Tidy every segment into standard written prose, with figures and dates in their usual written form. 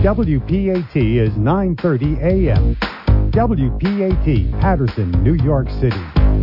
WPAT is 9:30 a.m. WPAT, Patterson, New York City.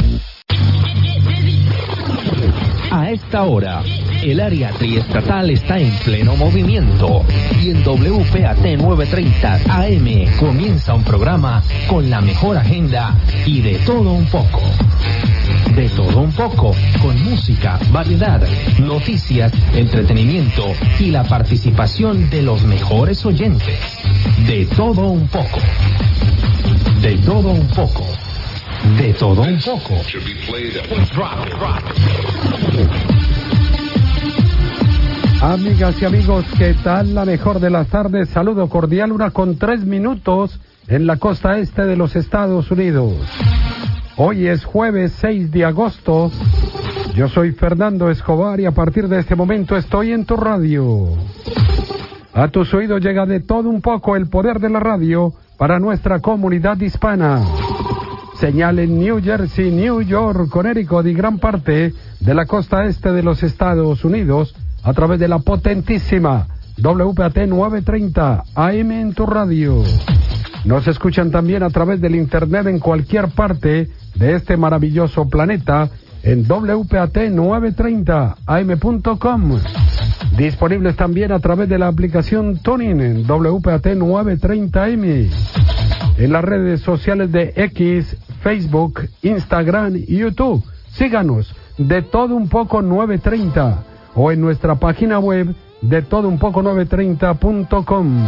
A esta hora, el área triestatal está en pleno movimiento y en WPAT 930 AM comienza un programa con la mejor agenda y de todo un poco. De todo un poco, con música, variedad, noticias, entretenimiento y la participación de los mejores oyentes. De todo un poco. De todo un poco. De todo un poco. Amigas y amigos, ¿qué tal? La mejor de las tardes. Saludo cordial, 1:03 en la costa este de los Estados Unidos. Hoy es jueves 6 de agosto. Yo soy Fernando Escobar y a partir de este momento estoy en tu radio. A tus oídos llega de todo un poco el poder de la radio para nuestra comunidad hispana. Señal en New Jersey, New York, Connecticut y gran parte de la costa este de los Estados Unidos a través de la potentísima WPAT 930 AM en tu radio. Nos escuchan también a través del internet en cualquier parte de este maravilloso planeta en WPAT930am.com. Disponibles también a través de la aplicación TuneIn en WPAT 930M. En las redes sociales de X, Facebook, Instagram y YouTube. Síganos de todo un poco 930 o en nuestra página web de todounpoco930.com.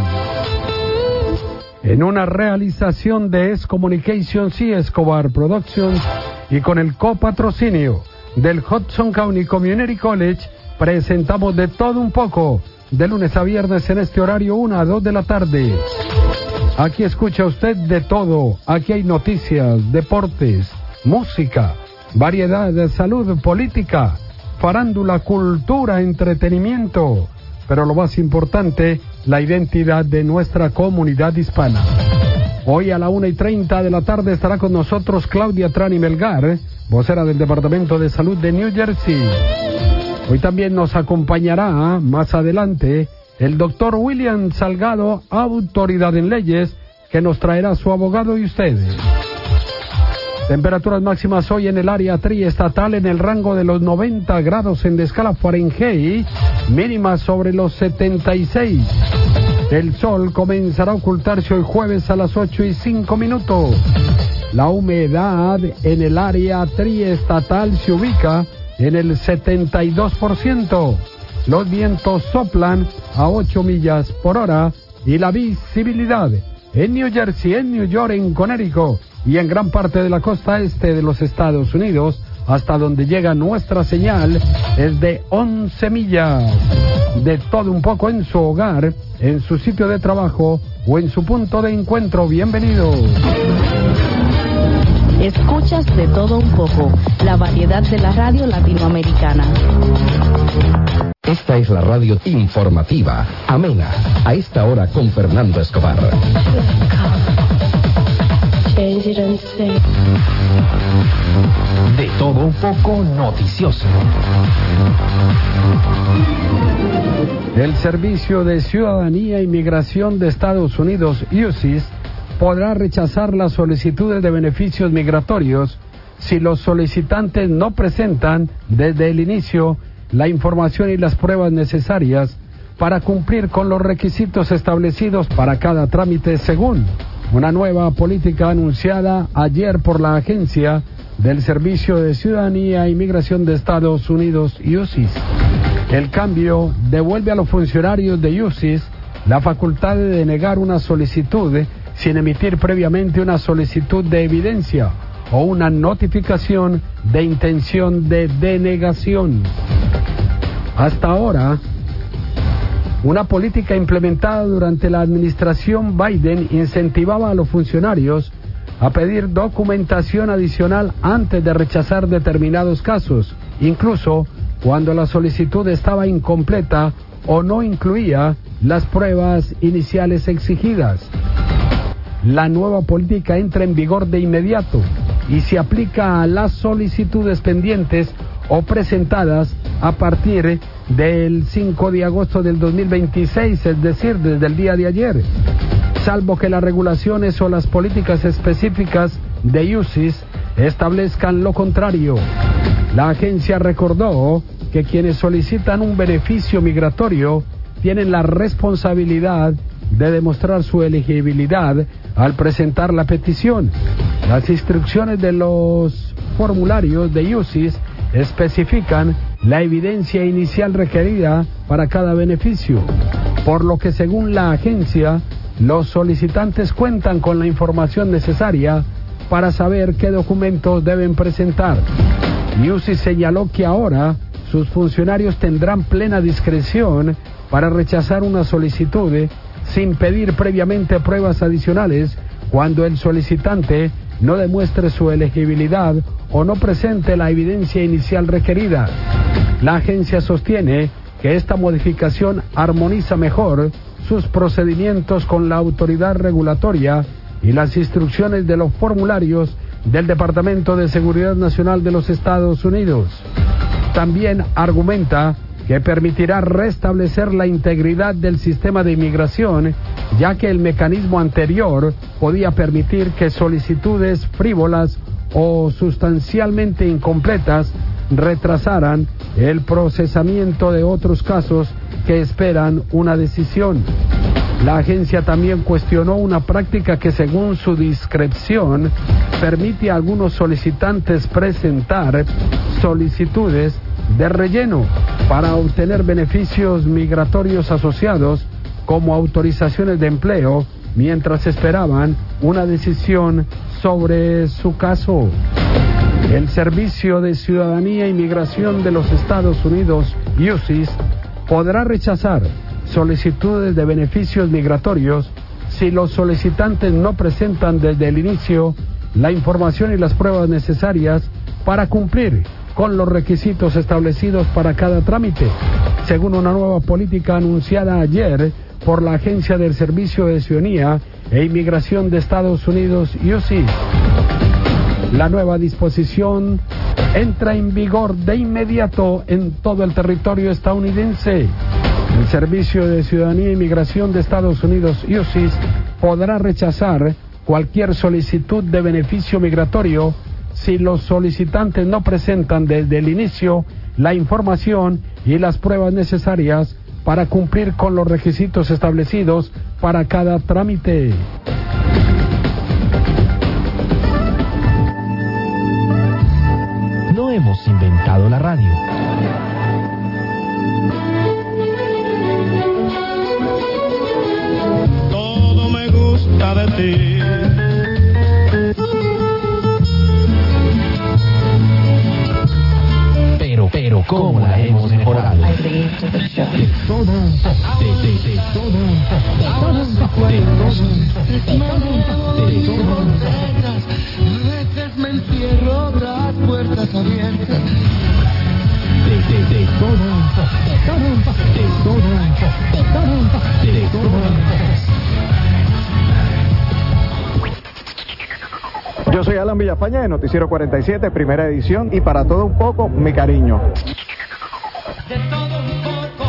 En una realización de S Communications y Escobar Productions y con el copatrocinio del Hudson County Community College, presentamos de todo un poco, de lunes a viernes en este horario 1 a 2 de la tarde. Aquí escucha usted de todo, aquí hay noticias, deportes, música, variedad de salud, política, farándula, cultura, entretenimiento, pero lo más importante, la identidad de nuestra comunidad hispana. Hoy a la 1:30 de la tarde estará con nosotros Claudia Trani Melgar, vocera del Departamento de Salud de New Jersey. Hoy también nos acompañará más adelante el doctor William Salgado, autoridad en leyes, que nos traerá su abogado y ustedes. Temperaturas máximas hoy en el área triestatal en el rango de los 90 grados en la escala Fahrenheit, mínimas sobre los 76. El sol comenzará a ocultarse hoy jueves a las 8:05. La humedad en el área triestatal se ubica en el 72%. Los vientos soplan a 8 millas por hora y la visibilidad en New Jersey, en New York, en Connecticut y en gran parte de la costa este de los Estados Unidos, hasta donde llega nuestra señal, es de 11 millas. De todo un poco en su hogar, en su sitio de trabajo o en su punto de encuentro. Bienvenidos. Escuchas de todo un poco, la variedad de la radio latinoamericana. Esta es la radio informativa, amena, a esta hora con Fernando Escobar. De todo un poco noticioso. El Servicio de Ciudadanía e Inmigración de Estados Unidos, USCIS, podrá rechazar las solicitudes de beneficios migratorios si los solicitantes no presentan desde el inicio la información y las pruebas necesarias para cumplir con los requisitos establecidos para cada trámite, según una nueva política anunciada ayer por la Agencia del Servicio de Ciudadanía e Inmigración de Estados Unidos, USCIS. El cambio devuelve a los funcionarios de USCIS la facultad de denegar una solicitud sin emitir previamente una solicitud de evidencia o una notificación de intención de denegación. Hasta ahora, una política implementada durante la administración Biden incentivaba a los funcionarios a pedir documentación adicional antes de rechazar determinados casos, incluso cuando la solicitud estaba incompleta o no incluía las pruebas iniciales exigidas. La nueva política entra en vigor de inmediato y se aplica a las solicitudes pendientes o presentadas a partir del 5 de agosto del 2026, es decir, desde el día de ayer, salvo que las regulaciones o las políticas específicas de UCIS establezcan lo contrario. La agencia recordó que quienes solicitan un beneficio migratorio tienen la responsabilidad de demostrar su elegibilidad al presentar la petición. Las instrucciones de los formularios de UCIS especifican la evidencia inicial requerida para cada beneficio, por lo que según la agencia, los solicitantes cuentan con la información necesaria para saber qué documentos deben presentar. UCIS señaló que ahora sus funcionarios tendrán plena discreción para rechazar una solicitud sin pedir previamente pruebas adicionales cuando el solicitante no demuestre su elegibilidad o no presente la evidencia inicial requerida. La agencia sostiene que esta modificación armoniza mejor sus procedimientos con la autoridad regulatoria y las instrucciones de los formularios del Departamento de Seguridad Nacional de los Estados Unidos. También argumenta que permitirá restablecer la integridad del sistema de inmigración, ya que el mecanismo anterior podía permitir que solicitudes frívolas o sustancialmente incompletas retrasaran el procesamiento de otros casos que esperan una decisión. La agencia también cuestionó una práctica que, según su discreción, permite a algunos solicitantes presentar solicitudes de relleno para obtener beneficios migratorios asociados como autorizaciones de empleo mientras esperaban una decisión sobre su caso. El Servicio de Ciudadanía e Inmigración de los Estados Unidos, UCIS, podrá rechazar solicitudes de beneficios migratorios si los solicitantes no presentan desde el inicio la información y las pruebas necesarias para cumplir con los requisitos establecidos para cada trámite, según una nueva política anunciada ayer por la Agencia del Servicio de Ciudadanía e Inmigración de Estados Unidos, UCIS. La nueva disposición entra en vigor de inmediato en todo el territorio estadounidense. El Servicio de Ciudadanía e Inmigración de Estados Unidos, UCIS, podrá rechazar cualquier solicitud de beneficio migratorio si los solicitantes no presentan desde el inicio la información y las pruebas necesarias para cumplir con los requisitos establecidos para cada trámite. No hemos inventado la radio. Todo me gusta de ti. Pero ¿cómo la hemos mejorado? De todo un poco. De todo un poco. De todo un poco. De todo un poco. A veces me encierro tras puertas abiertas. De todo un poco. De todo un poco. De todo un poco. De todo un poco. De todo un poco. Yo soy Alan Villafaña de Noticiero 47, primera edición, y para todo un poco, mi cariño. De todo un poco.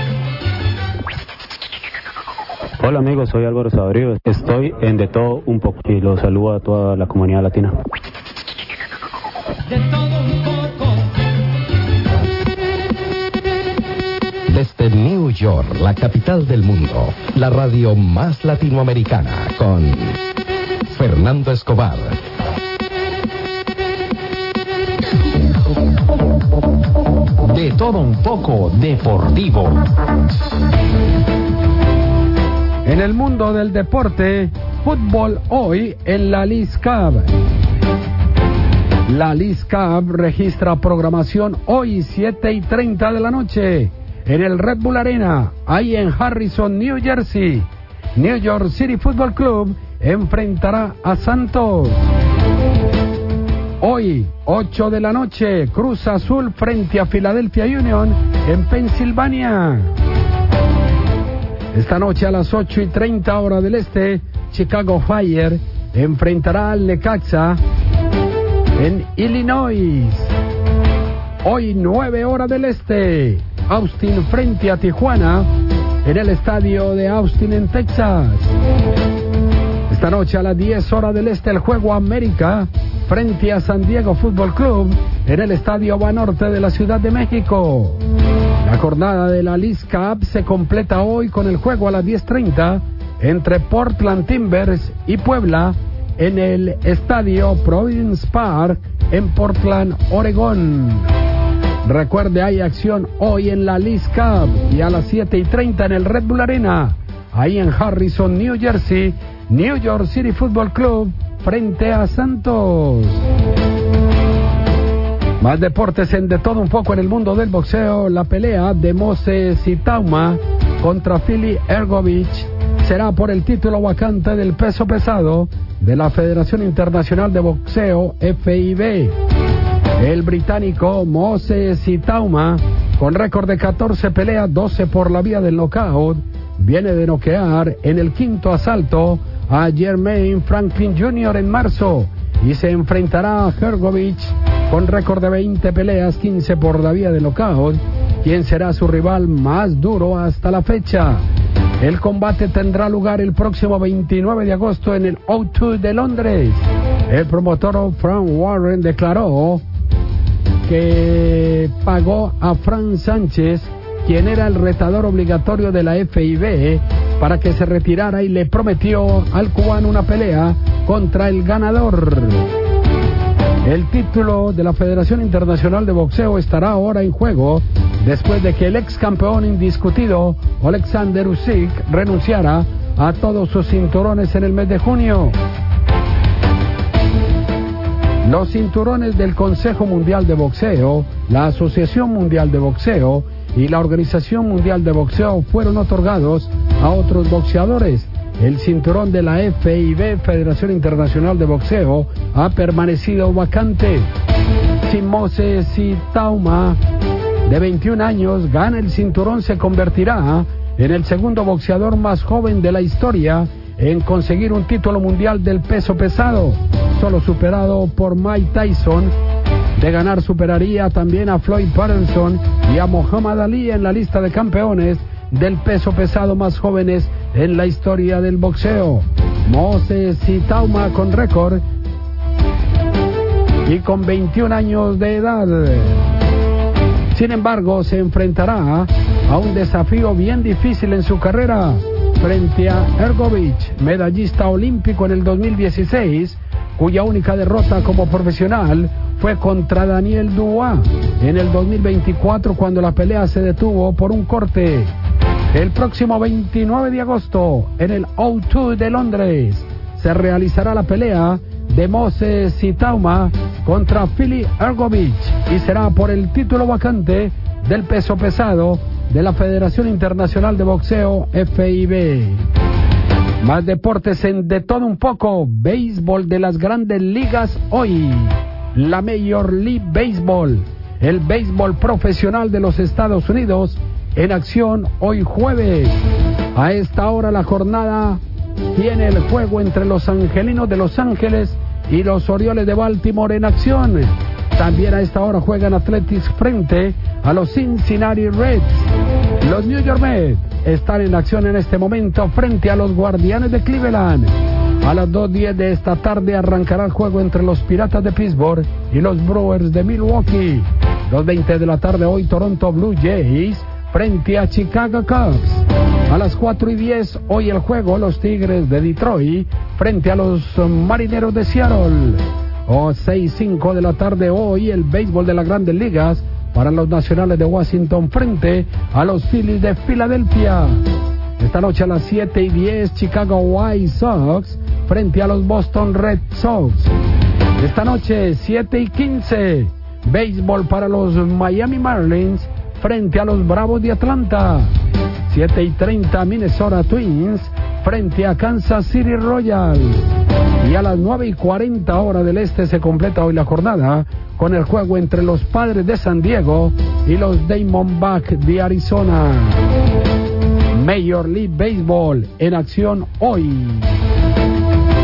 Hola amigos, soy Álvaro Sabrío, estoy en De Todo Un Poco y los saludo a toda la comunidad latina. De todo un poco. Desde New York, la capital del mundo, la radio más latinoamericana, con Fernando Escobar. De todo un poco deportivo. En el mundo del deporte, fútbol hoy en la Leagues Cup. La Leagues Cup registra programación hoy 7:30 de la noche en el Red Bull Arena, ahí en Harrison, New Jersey. New York City Football Club enfrentará a Santos. Hoy, 8 de la noche, Cruz Azul frente a Philadelphia Union en Pensilvania. Esta noche a las 8:30 hora del este, Chicago Fire enfrentará al Necaxa en Illinois. Hoy 9 horas del este, Austin frente a Tijuana en el estadio de Austin en Texas. Esta noche a las 10 horas del este el juego América frente a San Diego Fútbol Club en el estadio Banorte de la Ciudad de México. La jornada de la Leagues Cup se completa hoy con el juego a las 10:30 entre Portland Timbers y Puebla en el estadio Providence Park en Portland, Oregón. Recuerde, hay acción hoy en la Leagues Cup y a las 7:30 en el Red Bull Arena, ahí en Harrison, New Jersey, New York City Football Club frente a Santos. Más deportes en De Todo Un Poco en el mundo del boxeo. La pelea de Moses Itauma contra Fili Ergovich será por el título vacante del peso pesado de la Federación Internacional de Boxeo, FIB. El británico Moses Itauma, con récord de 14 peleas, 12 por la vía del knockout, viene de noquear en el quinto asalto a Jermaine Franklin Jr. en marzo y se enfrentará a Hergovich con récord de 20 peleas, 15 por la vía del knockout, quien será su rival más duro hasta la fecha. El combate tendrá lugar el próximo 29 de agosto en el O2 de Londres. El promotor Frank Warren declaró que pagó a Frank Sánchez, quien era el retador obligatorio de la FIB, para que se retirara y le prometió al cubano una pelea contra el ganador. El título de la Federación Internacional de Boxeo estará ahora en juego después de que el ex campeón indiscutido Alexander Usyk renunciara a todos sus cinturones en el mes de junio. Los cinturones del Consejo Mundial de Boxeo, la Asociación Mundial de Boxeo y la Organización Mundial de Boxeo fueron otorgados a otros boxeadores. El cinturón de la FIB, Federación Internacional de Boxeo, ha permanecido vacante. Si Moses Itauma, de 21 años, gana el cinturón, se convertirá en el segundo boxeador más joven de la historia en conseguir un título mundial del peso pesado, solo superado por Mike Tyson. De ganar, superaría también a Floyd Patterson y a Muhammad Ali en la lista de campeones del peso pesado más jóvenes en la historia del boxeo. Moses Itauma, con récord y con 21 años de edad. Sin embargo, se enfrentará a un desafío bien difícil en su carrera frente a Ergovich, medallista olímpico en el 2016, cuya única derrota como profesional fue contra Daniel Dubois en el 2024, cuando la pelea se detuvo por un corte. El próximo 29 de agosto, en el O2 de Londres, se realizará la pelea de Moses Itauma contra Fili Ergovich y será por el título vacante del peso pesado de la Federación Internacional de Boxeo, FIB. Más deportes en De Todo Un Poco. Béisbol de las Grandes Ligas hoy. La Major League Baseball, el béisbol profesional de los Estados Unidos, en acción hoy jueves. A esta hora la jornada tiene el juego entre los Angelinos de Los Ángeles y los Orioles de Baltimore en acción. También a esta hora juegan Athletics frente a los Cincinnati Reds. Los New York Mets están en acción en este momento frente a los Guardianes de Cleveland. A las 2:10 de esta tarde arrancará el juego entre los Piratas de Pittsburgh y los Brewers de Milwaukee. 2:20 de la tarde hoy Toronto Blue Jays frente a Chicago Cubs. A las 4:10 hoy el juego los Tigres de Detroit frente a los Marineros de Seattle. 6:05 de la tarde hoy el béisbol de las Grandes Ligas para los Nacionales de Washington frente a los Phillies de Filadelfia. Esta noche a las 7:10 Chicago White Sox frente a los Boston Red Sox. Esta noche 7:15 béisbol para los Miami Marlins frente a los Bravos de Atlanta. 7:30 Minnesota Twins frente a Kansas City Royals. Y a las 9:40 hora del este se completa hoy la jornada con el juego entre los Padres de San Diego y los Diamondbacks de Arizona. Major League Baseball en acción hoy.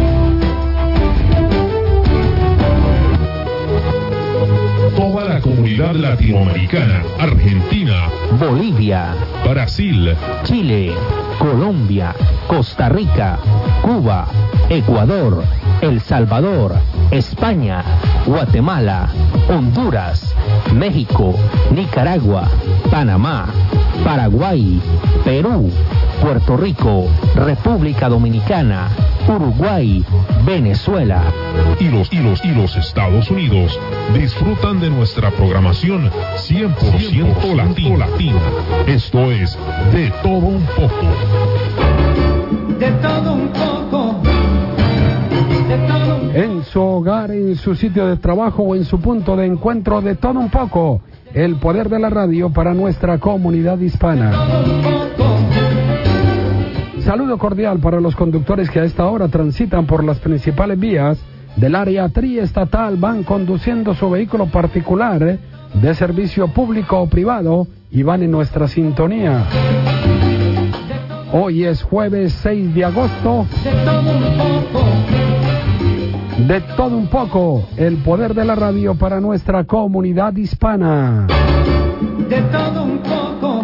Toda la comunidad Comunidad Latinoamericana, Argentina, Bolivia, Brasil, Chile, Colombia, Costa Rica, Cuba, Ecuador, El Salvador, España, Guatemala, Honduras, México, Nicaragua, Panamá, Paraguay, Perú, Puerto Rico, República Dominicana, Uruguay, Venezuela y los Estados Unidos disfrutan de nuestra programación 100% latina. Esto es De Todo Un Poco. De todo un poco. En su hogar, en su sitio de trabajo o en su punto de encuentro, de todo un poco. El poder de la radio para nuestra comunidad hispana. Saludo cordial para los conductores que a esta hora transitan por las principales vías del área triestatal, van conduciendo su vehículo particular de servicio público o privado y van en nuestra sintonía. Hoy es jueves 6 de agosto. De todo un poco, el poder de la radio para nuestra comunidad hispana. De todo un poco.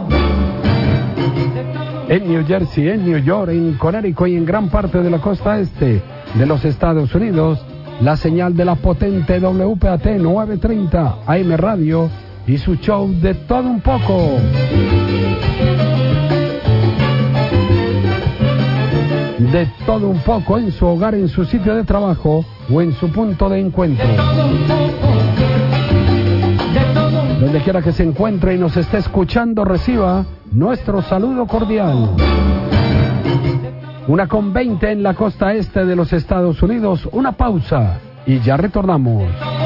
En New Jersey, en New York, en Connecticut y en gran parte de la costa este de los Estados Unidos, la señal de la potente WPAT 930 AM Radio y su show De Todo Un Poco. De todo un poco en su hogar, en su sitio de trabajo o en su punto de encuentro. Donde quiera que se encuentre y nos esté escuchando, reciba nuestro saludo cordial. 1:20 en la costa este de los Estados Unidos. Una pausa y ya retornamos.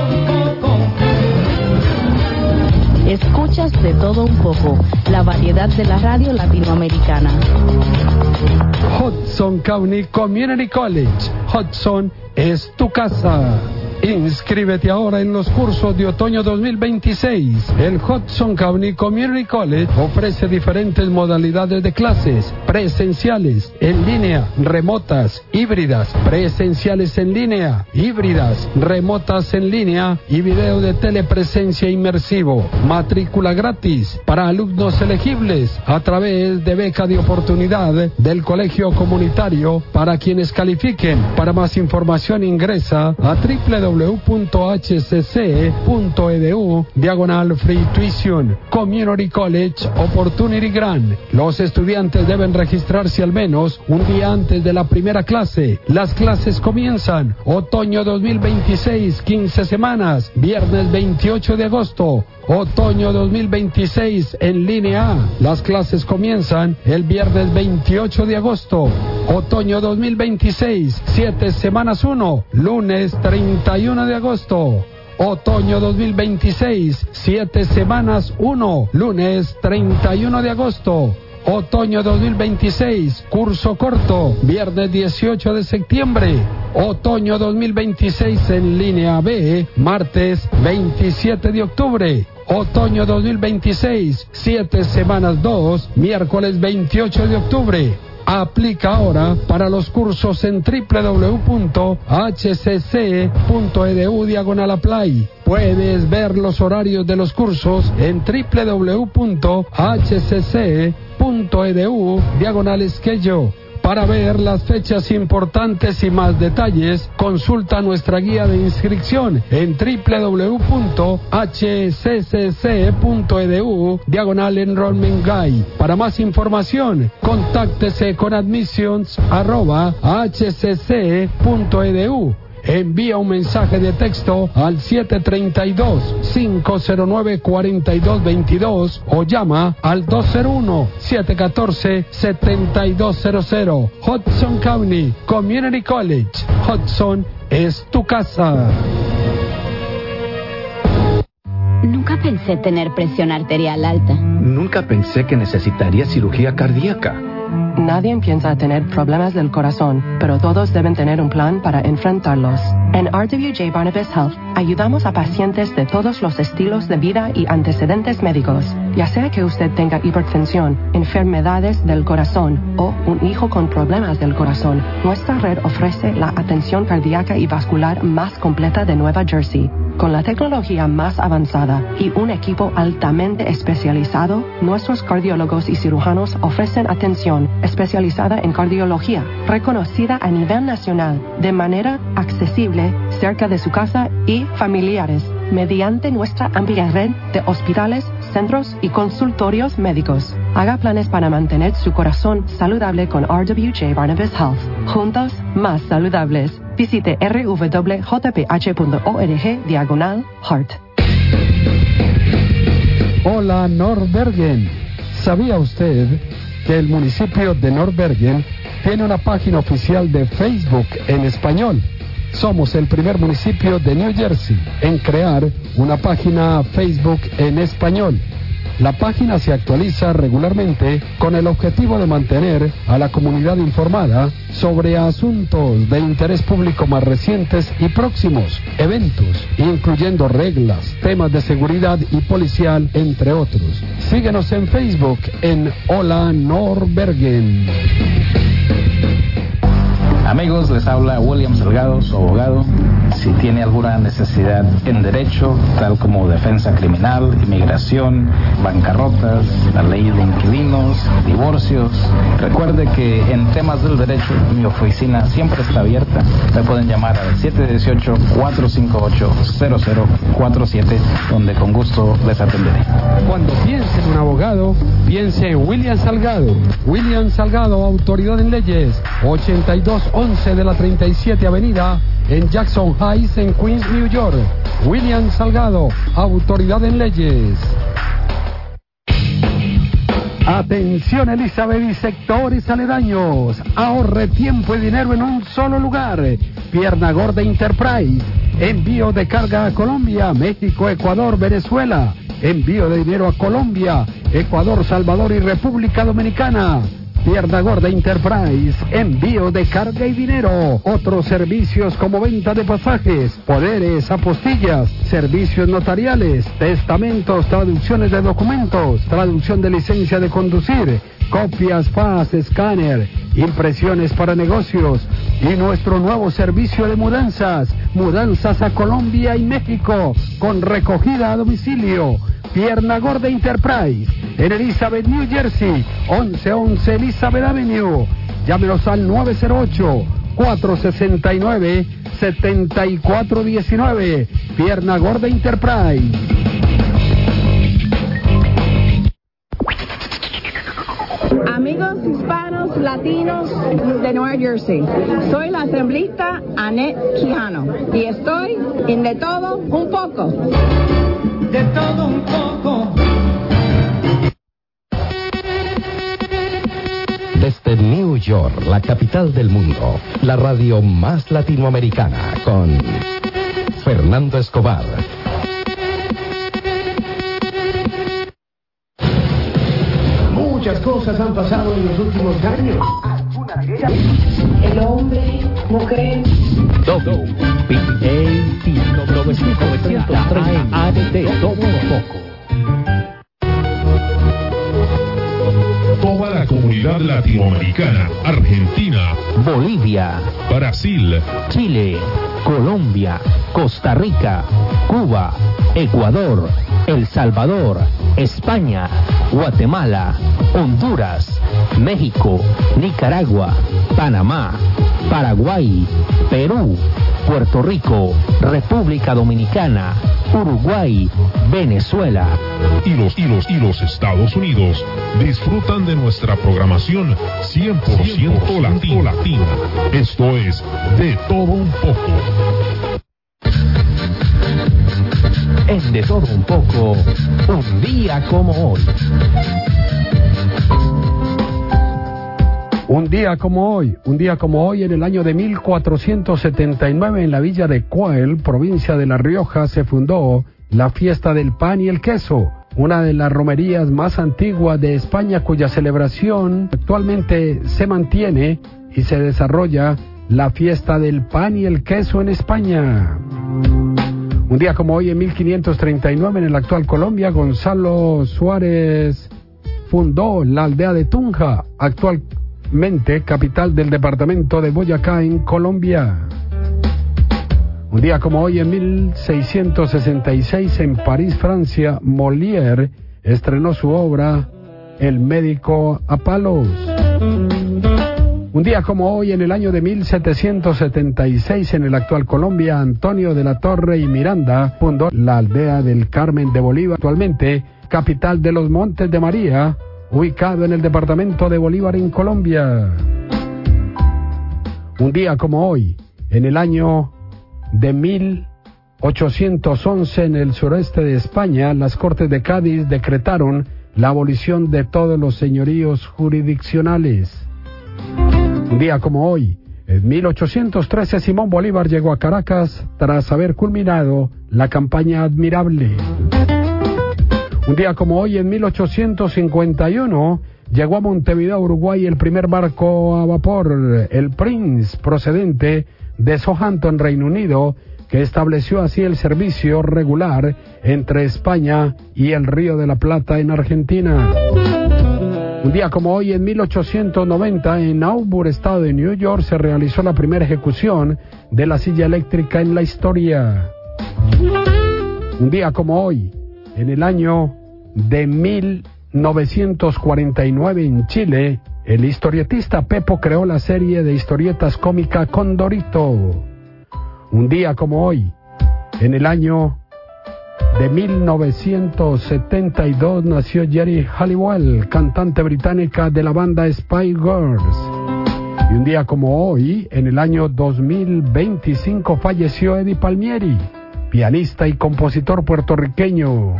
Escuchas De Todo Un Poco, la variedad de la radio latinoamericana. Hudson County Community College. Hudson es tu casa. Inscríbete ahora en los cursos de otoño 2026. El Hudson County Community College ofrece diferentes modalidades de clases: presenciales, en línea, remotas, híbridas, presenciales en línea, híbridas, remotas en línea y video de telepresencia inmersivo. Matrícula gratis para alumnos elegibles a través de beca de oportunidad del Colegio Comunitario para quienes califiquen. Para más información ingresa a www.hcc.edu/free tuition. Community College Opportunity Grant. Los estudiantes deben registrarse al menos un día antes de la primera clase. Las clases comienzan otoño 2026, 15 semanas, viernes 28 de agosto. Otoño 2026 en línea A. Las clases comienzan el viernes 28 de agosto. Otoño 2026, 7 semanas 1, lunes 31 de agosto. Otoño 2026, 7 semanas 1, lunes 31 de agosto. Otoño 2026, curso corto, viernes 18 de septiembre. Otoño 2026 en línea B, martes 27 de octubre. Otoño 2026, 7 semanas 2, miércoles 28 de octubre. Aplica ahora para los cursos en www.hcc.edu/apply. Puedes ver los horarios de los cursos en www.hcc.edu/schedule. Para ver las fechas importantes y más detalles, consulta nuestra guía de inscripción en www.hccc.edu/enrollment guide. Para más información, contáctese con admissions@hcc.edu. Envía un mensaje de texto al 732-509-4222 o llama al 201-714-7200. Hudson County Community College. Hudson es tu casa. Nunca pensé tener presión arterial alta. Nunca pensé que necesitaría cirugía cardíaca. Nadie piensa tener problemas del corazón, pero todos deben tener un plan para enfrentarlos. En RWJ Barnabas Health, ayudamos a pacientes de todos los estilos de vida y antecedentes médicos. Ya sea que usted tenga hipertensión, enfermedades del corazón o un hijo con problemas del corazón, nuestra red ofrece la atención cardíaca y vascular más completa de Nueva Jersey. Con la tecnología más avanzada y un equipo altamente especializado, nuestros cardiólogos y cirujanos ofrecen atención especializada en cardiología, reconocida a nivel nacional, de manera accesible, cerca de su casa y familiares, mediante nuestra amplia red de hospitales, centros y consultorios médicos. Haga planes para mantener su corazón saludable con RWJ Barnabas Health. Juntos, más saludables. Visite rwjph.org/heart. Hola, Norbergen. ¿Sabía usted que el municipio de Norbergen tiene una página oficial de Facebook en español? Somos el primer municipio de New Jersey en crear una página Facebook en español. La página se actualiza regularmente con el objetivo de mantener a la comunidad informada sobre asuntos de interés público más recientes y próximos, eventos, incluyendo reglas, temas de seguridad y policial, entre otros. Síguenos en Facebook en Hola Norbergen. Amigos, les habla William Salgado, su abogado. Si tiene alguna necesidad en derecho, tal como defensa criminal, inmigración, bancarrotas, la ley de inquilinos, divorcios, recuerde que en temas del derecho mi oficina siempre está abierta. Me pueden llamar al 718-458-0047, donde con gusto les atenderé. Cuando piense en un abogado, piense en William Salgado. William Salgado, autoridad en leyes, 8211 de la 37 Avenida, en Jackson Heights, en Queens, New York. William Salgado, autoridad en leyes. Atención, Elizabeth y sectores aledaños. Ahorre tiempo y dinero en un solo lugar. Pierna Gorda Enterprise. Envío de carga a Colombia, México, Ecuador, Venezuela. Envío de dinero a Colombia, Ecuador, Salvador y República Dominicana. Pierna Gorda Enterprise, envío de carga y dinero. Otros servicios como venta de pasajes, poderes, apostillas, servicios notariales, testamentos, traducciones de documentos, traducción de licencia de conducir, copias, fax, escáner, impresiones para negocios y nuestro nuevo servicio de mudanzas a Colombia y México con recogida a domicilio. Pierna Gorda Enterprise, en Elizabeth, New Jersey, 1111 Elizabeth Avenue. Llámenos al 908-469-7419. Pierna Gorda Enterprise. Amigos hispanos, latinos de Nueva Jersey, soy la asamblista Annette Quijano y estoy en De Todo Un Poco. De todo un poco. Desde New York, la capital del mundo, la radio más latinoamericana, con Fernando Escobar. Muchas cosas han pasado en los últimos años. El hombre, mujer. WPAT 930 AM de todo un poco. Toda la comunidad latinoamericana, Argentina, Bolivia, Brasil, Chile, Colombia, Costa Rica, Cuba, Ecuador, El Salvador, España, Guatemala, Honduras, México, Nicaragua, Panamá, Paraguay, Perú, Puerto Rico, República Dominicana, Uruguay, Venezuela y los Estados Unidos disfrutan de nuestra programación 100% latina. Esto es De Todo Un Poco. En De Todo Un Poco, un día como hoy. Un día como hoy, en el año de 1479, en la villa de Coel, provincia de La Rioja, se fundó la fiesta del pan y el queso. una de las romerías más antiguas de España, cuya celebración actualmente se mantiene y se desarrolla la fiesta del pan y el queso en España. Un día como hoy, en 1539, en el actual Colombia, Gonzalo Suárez fundó la aldea de Tunja, actualmente capital del departamento de Boyacá, en Colombia. Un día como hoy, en 1666, en París, Francia, Molière estrenó su obra El médico a palos. Un día como hoy, en el año de 1776, en el actual Colombia, Antonio de la Torre y Miranda fundó la aldea del Carmen de Bolívar, actualmente capital de los Montes de María, ubicado en el departamento de Bolívar, en Colombia. Un día como hoy, en el año de 1811, en el sureste de España, las Cortes de Cádiz decretaron la abolición de todos los señoríos jurisdiccionales. Un día como hoy, en 1813, Simón Bolívar llegó a Caracas tras haber culminado la campaña Admirable. Un día como hoy, en 1851, llegó a Montevideo, Uruguay, el primer barco a vapor, el Prince, procedente de Southampton, Reino Unido, que estableció así el servicio regular entre España y el Río de la Plata, en Argentina. Un día como hoy, en 1890, en Auburn, estado de New York, se realizó la primera ejecución de la silla eléctrica en la historia. Un día como hoy, en el año de 1949, en Chile, el historietista Pepo creó la serie de historietas cómica Condorito. Un día como hoy, en el año de 1972, nació Geri Halliwell, cantante británica de la banda Spice Girls. Y un día como hoy, en el año 2025, falleció Eddie Palmieri, pianista y compositor puertorriqueño.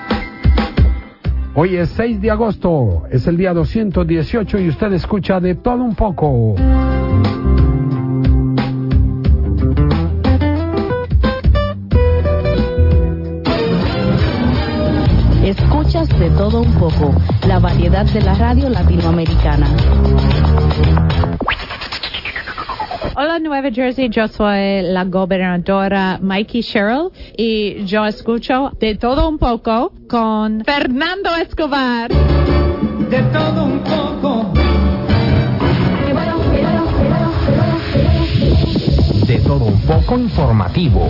Hoy es 6 de agosto, es el día 218 y usted escucha De Todo Un Poco. Escuchas De Todo Un Poco, la variedad de la radio latinoamericana. Hola Nueva Jersey, yo soy la gobernadora Mikey Sherrill y yo escucho De Todo Un Poco con Fernando Escobar. De todo un poco. De Todo Un Poco informativo.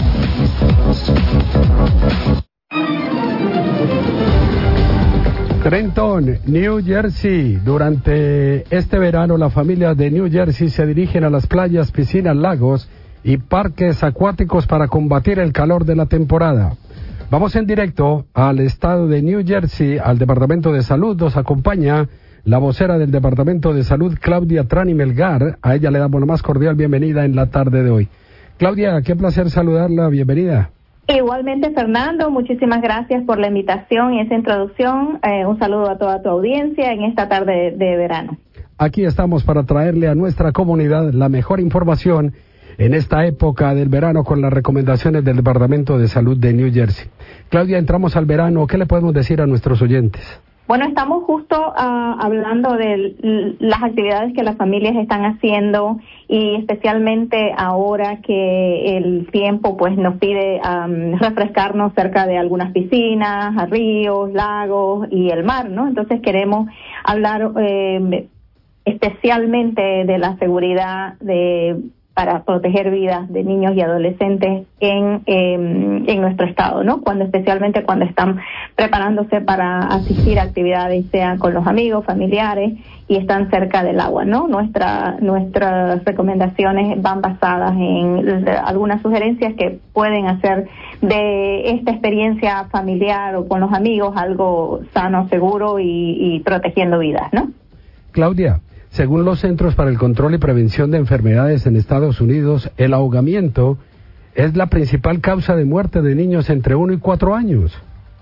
Trenton, New Jersey. Durante este verano, las familias de New Jersey se dirigen a las playas, piscinas, lagos y parques acuáticos para combatir el calor de la temporada. Vamos en directo al estado de New Jersey, al Departamento de Salud. Nos acompaña la vocera del Departamento de Salud, Claudia Trani Melgar. A ella le damos la más cordial bienvenida en la tarde de hoy. Claudia, qué placer saludarla. Bienvenida. Igualmente, Fernando, muchísimas gracias por la invitación y esa introducción. Un saludo a toda tu audiencia en esta tarde de verano. Aquí estamos para traerle a nuestra comunidad la mejor información en esta época del verano con las recomendaciones del Departamento de Salud de New Jersey. Claudia, entramos al verano. ¿Qué le podemos decir a nuestros oyentes? Bueno, estamos justo hablando de las actividades que las familias están haciendo y especialmente ahora que el tiempo pues nos pide refrescarnos cerca de algunas piscinas, ríos, lagos y el mar, ¿no? Entonces queremos hablar especialmente de la seguridad para proteger vidas de niños y adolescentes en nuestro estado, ¿no? Especialmente cuando están preparándose para asistir a actividades, sea con los amigos, familiares, y están cerca del agua, ¿no? Nuestras recomendaciones van basadas en algunas sugerencias que pueden hacer de esta experiencia familiar o con los amigos algo sano, seguro y protegiendo vidas, ¿no? Claudia, según los Centros para el Control y Prevención de Enfermedades en Estados Unidos, el ahogamiento es la principal causa de muerte de niños entre 1 y 4 años.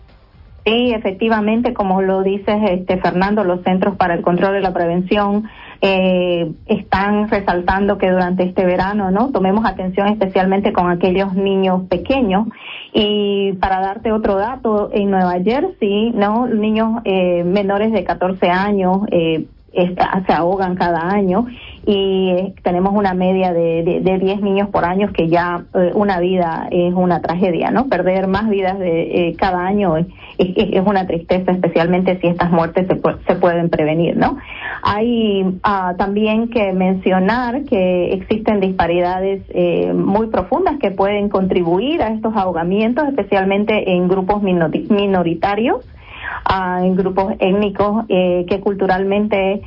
Sí, efectivamente, como lo dices, Fernando, los Centros para el Control y la Prevención están resaltando que durante este verano, ¿no?, tomemos atención especialmente con aquellos niños pequeños. Y para darte otro dato, en Nueva Jersey, ¿no?, niños menores de 14 años se ahogan cada año, y tenemos una media de 10 niños por año, que ya una vida es una tragedia, ¿no? Perder más vidas de cada año es una tristeza, especialmente si estas muertes se pueden prevenir, ¿no? Hay también que mencionar que existen disparidades muy profundas que pueden contribuir a estos ahogamientos, especialmente en grupos minoritarios, en grupos étnicos que culturalmente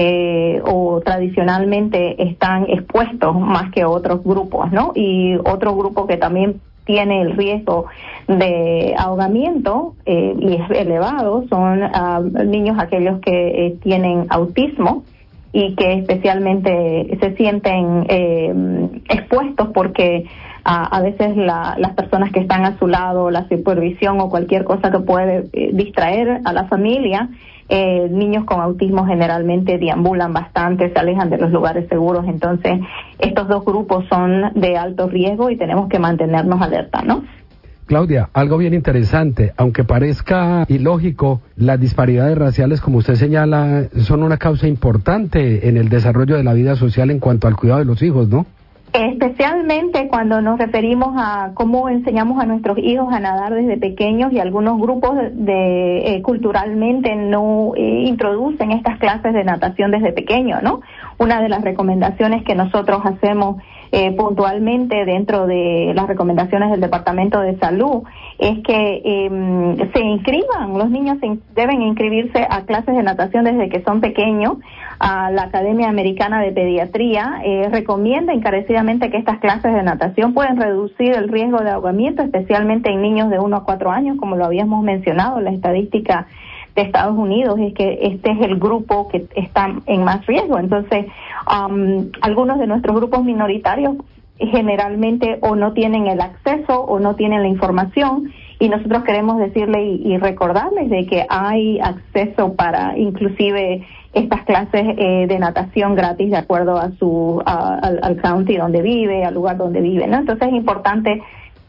o tradicionalmente están expuestos más que otros grupos, ¿no? Y otro grupo que también tiene el riesgo de ahogamiento y es elevado son niños aquellos que tienen autismo y que especialmente se sienten expuestos porque a veces las personas que están a su lado, la supervisión o cualquier cosa que puede distraer a la familia, niños con autismo generalmente deambulan bastante, se alejan de los lugares seguros. Entonces estos dos grupos son de alto riesgo y tenemos que mantenernos alerta, ¿no? Claudia, algo bien interesante, aunque parezca ilógico, las disparidades raciales, como usted señala, son una causa importante en el desarrollo de la vida social en cuanto al cuidado de los hijos, ¿no? Especialmente cuando nos referimos a cómo enseñamos a nuestros hijos a nadar desde pequeños, y algunos grupos culturalmente no introducen estas clases de natación desde pequeños, ¿no? Una de las recomendaciones que nosotros hacemos puntualmente dentro de las recomendaciones del Departamento de Salud es que se inscriban, los niños deben inscribirse a clases de natación desde que son pequeños. La Academia Americana de Pediatría recomienda encarecidamente que estas clases de natación pueden reducir el riesgo de ahogamiento, especialmente en niños de 1 a 4 años, como lo habíamos mencionado. La estadística de Estados Unidos es que este es el grupo que está en más riesgo. Entonces, algunos de nuestros grupos minoritarios generalmente o no tienen el acceso o no tienen la información, y nosotros queremos decirle y recordarles de que hay acceso para inclusive estas clases de natación gratis de acuerdo a al county donde vive, al lugar donde vive, ¿no? Entonces es importante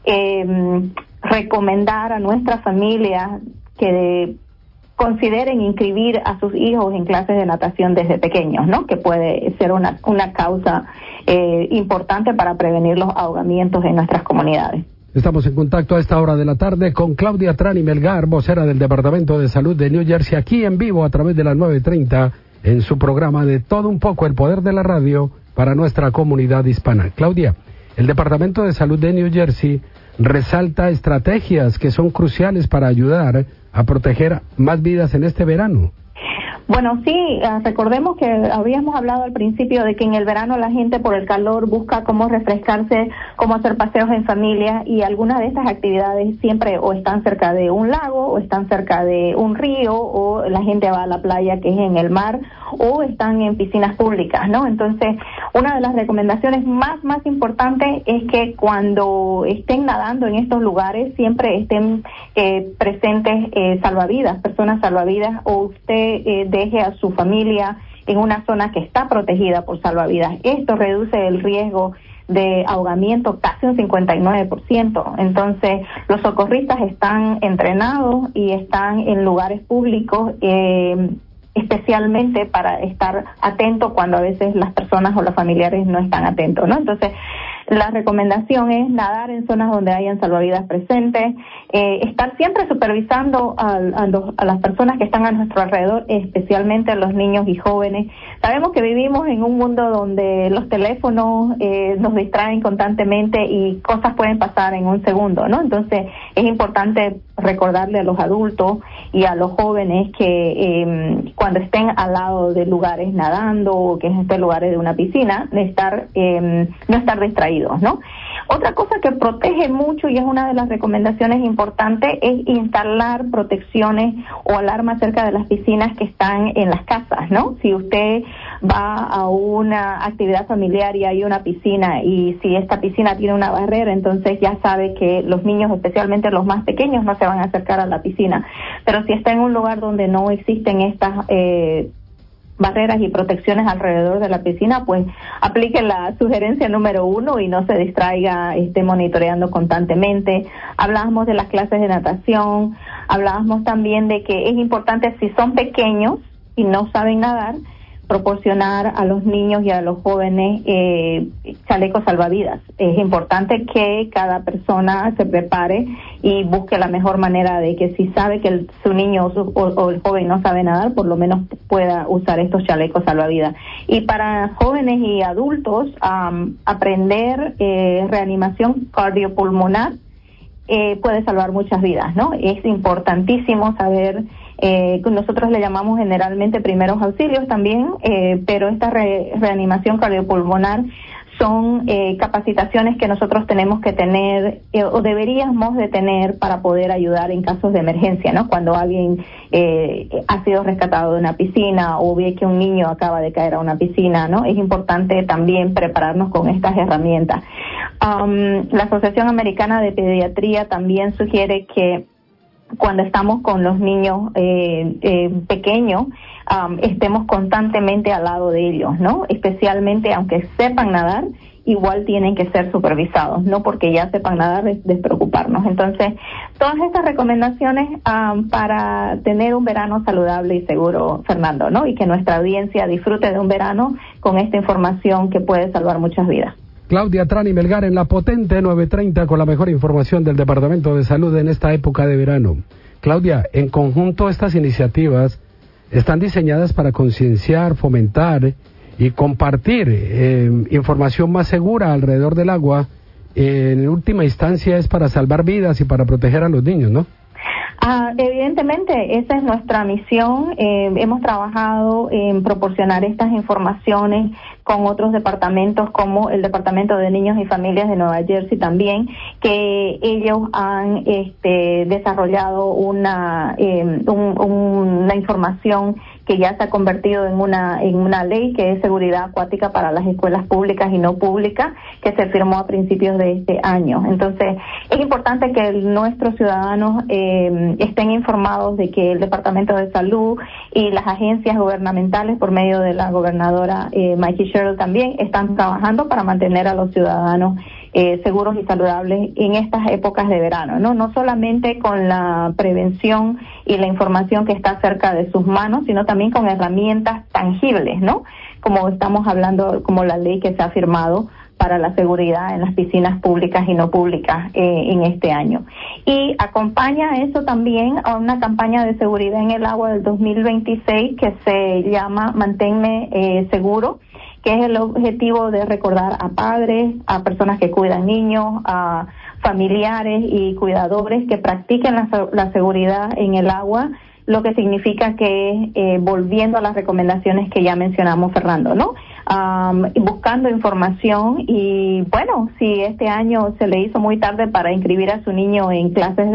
recomendar a nuestras familias que consideren inscribir a sus hijos en clases de natación desde pequeños, ¿no? Que puede ser una causa importante para prevenir los ahogamientos en nuestras comunidades. Estamos en contacto a esta hora de la tarde con Claudia Trani Melgar, vocera del Departamento de Salud de New Jersey, aquí en vivo a través de las 9:30 en su programa de Todo un poco, el poder de la radio para nuestra comunidad hispana. Claudia, el Departamento de Salud de New Jersey resalta estrategias que son cruciales para ayudar a proteger más vidas en este verano. Bueno, sí, recordemos que habíamos hablado al principio de que en el verano la gente por el calor busca cómo refrescarse, cómo hacer paseos en familia, y algunas de estas actividades siempre o están cerca de un lago o están cerca de un río, o la gente va a la playa que es en el mar, o están en piscinas públicas, ¿no? Entonces, una de las recomendaciones más importantes es que cuando estén nadando en estos lugares siempre estén presentes salvavidas, personas salvavidas, o usted deje a su familia en una zona que está protegida por salvavidas. Esto reduce el riesgo de ahogamiento casi un 59%. Entonces, los socorristas están entrenados y están en lugares públicos, especialmente para estar atentos cuando a veces las personas o los familiares no están atentos, ¿no? Entonces, la recomendación es nadar en zonas donde hayan salvavidas presentes, estar siempre supervisando a las personas que están a nuestro alrededor, especialmente a los niños y jóvenes. Sabemos que vivimos en un mundo donde los teléfonos nos distraen constantemente y cosas pueden pasar en un segundo, ¿no? Entonces es importante recordarle a los adultos y a los jóvenes que cuando estén al lado de lugares nadando o que estén en lugares de una piscina, de estar no estar distraídos, ¿no? Otra cosa que protege mucho, y es una de las recomendaciones importantes, es instalar protecciones o alarmas cerca de las piscinas que están en las casas, ¿no? Si usted va a una actividad familiar y hay una piscina, y si esta piscina tiene una barrera, entonces ya sabe que los niños, especialmente los más pequeños, no se van a acercar a la piscina. Pero si está en un lugar donde no existen estas barreras y protecciones alrededor de la piscina, pues aplique la sugerencia número 1 y no se distraiga, esté monitoreando constantemente. Hablábamos de las clases de natación, hablábamos también de que es importante, si son pequeños y no saben nadar, proporcionar a los niños y a los jóvenes chalecos salvavidas. Es importante que cada persona se prepare y busque la mejor manera de que si sabe que su niño o el joven no sabe nadar, por lo menos pueda usar estos chalecos salvavidas. Y para jóvenes y adultos, aprender reanimación cardiopulmonar puede salvar muchas vidas, ¿no? Es importantísimo saber, nosotros le llamamos generalmente primeros auxilios también, pero esta reanimación cardiopulmonar son capacitaciones que nosotros tenemos que tener o deberíamos de tener para poder ayudar en casos de emergencia, ¿no? Cuando alguien ha sido rescatado de una piscina o ve que un niño acaba de caer a una piscina, ¿no? Es importante también prepararnos con estas herramientas. La Asociación Americana de Pediatría también sugiere que cuando estamos con los niños pequeños, estemos constantemente al lado de ellos, ¿no? Especialmente aunque sepan nadar, igual tienen que ser supervisados, no porque ya sepan nadar despreocuparnos. Entonces, todas estas recomendaciones para tener un verano saludable y seguro, Fernando, ¿no? Y que nuestra audiencia disfrute de un verano con esta información que puede salvar muchas vidas. Claudia Trani Melgar en la potente 930 con la mejor información del Departamento de Salud en esta época de verano. Claudia, en conjunto estas iniciativas están diseñadas para concienciar, fomentar y compartir información más segura alrededor del agua. En última instancia es para salvar vidas y para proteger a los niños, ¿no? Evidentemente, esa es nuestra misión. Hemos trabajado en proporcionar estas informaciones con otros departamentos, como el Departamento de Niños y Familias de Nueva Jersey también, que ellos han desarrollado una información que ya se ha convertido en una ley, que es seguridad acuática para las escuelas públicas y no públicas, que se firmó a principios de este año. Entonces, es importante que nuestros ciudadanos estén informados de que el Departamento de Salud y las agencias gubernamentales, por medio de la gobernadora Mikey Sherrill también, están trabajando para mantener a los ciudadanos seguros y saludables en estas épocas de verano, ¿no? No solamente con la prevención y la información que está cerca de sus manos, sino también con herramientas tangibles, ¿no? Como estamos hablando, como la ley que se ha firmado para la seguridad en las piscinas públicas y no públicas en este año. Y acompaña eso también a una campaña de seguridad en el agua del 2026 que se llama Manténme Seguro, que es el objetivo de recordar a padres, a personas que cuidan niños, a familiares y cuidadores que practiquen la seguridad en el agua, lo que significa que volviendo a las recomendaciones que ya mencionamos, Fernando, ¿no? Buscando información y, bueno, si este año se le hizo muy tarde para inscribir a su niño en clases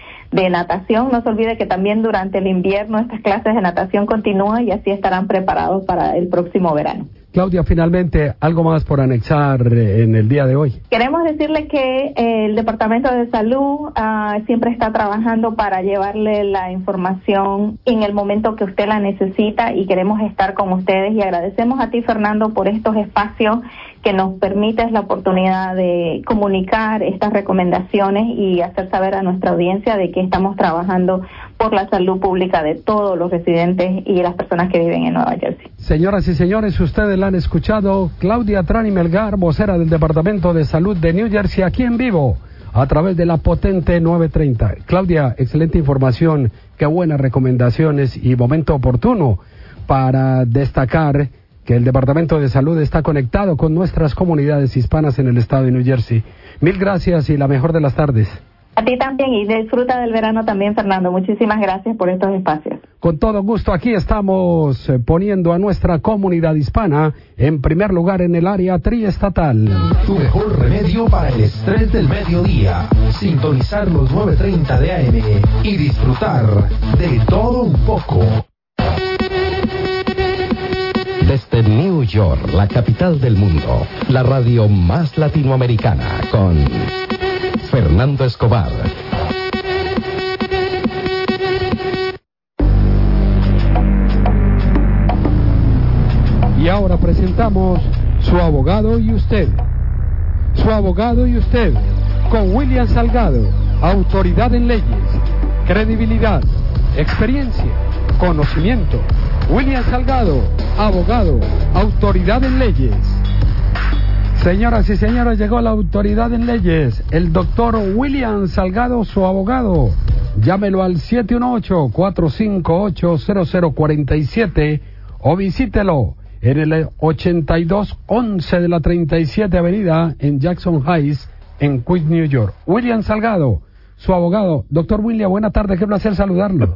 de natación, no se olvide que también durante el invierno estas clases de natación continúan y así estarán preparados para el próximo verano. Claudia, finalmente, algo más por anexar en el día de hoy. Queremos decirle que el Departamento de Salud siempre está trabajando para llevarle la información en el momento que usted la necesita y queremos estar con ustedes y agradecemos a ti, Fernando, por estos espacios que nos permites la oportunidad de comunicar estas recomendaciones y hacer saber a nuestra audiencia de que estamos trabajando por la salud pública de todos los residentes y las personas que viven en Nueva Jersey. Señoras y señores, ustedes la han escuchado, Claudia Trani Melgar, vocera del Departamento de Salud de New Jersey, aquí en vivo, a través de la potente 930. Claudia, excelente información, qué buenas recomendaciones y momento oportuno para destacar que el Departamento de Salud está conectado con nuestras comunidades hispanas en el estado de New Jersey. Mil gracias y la mejor de las tardes. A ti también y disfruta del verano también, Fernando. Muchísimas gracias por estos espacios. Con todo gusto, aquí estamos poniendo a nuestra comunidad hispana en primer lugar en el área triestatal. Tu mejor remedio para el estrés del mediodía. Sintonizar los 930 de AM y disfrutar de todo un poco. Desde New York, la capital del mundo, la radio más latinoamericana, con Fernando Escobar. ahora presentamos Su Abogado y Usted. Su Abogado y Usted, con William Salgado, autoridad en leyes, credibilidad, experiencia, conocimiento. William Salgado, abogado, autoridad en leyes. Señoras y señores, llegó la autoridad en leyes, el doctor William Salgado, su abogado. Llámelo al 718-458-0047 o visítelo en el 8211 de la 37 Avenida en Jackson Heights, en Queens, New York. William Salgado, su abogado. Doctor William, buena tarde, qué placer saludarlo.